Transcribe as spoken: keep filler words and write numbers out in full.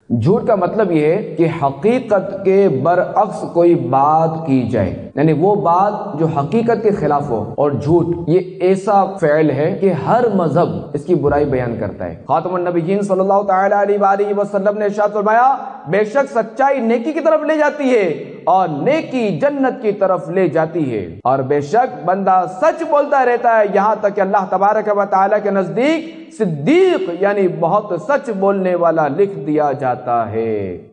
झूठ का मतलब यह है कि हकीकत के बरअक्स कोई बात की जाए, यानी वो बात जो हकीकत के खिलाफ हो। और झूठ ये ऐसा फ़ेल है कि हर मजहब इसकी बुराई बयान करता है। खातमुन नबीय्यीन सल्लल्लाहु तआला अलैहि वसल्लम ने इरशाद फरमाया, बेशक सच्चाई नेकी की तरफ ले जाती है और नेकी जन्नत की तरफ ले जाती है, और बेशक बंदा सच बोलता रहता है यहाँ तक कि अल्लाह तबारक व तआला के नजदीक सिद्दीक यानी बहुत सच बोलने वाला लिख दिया जाता है।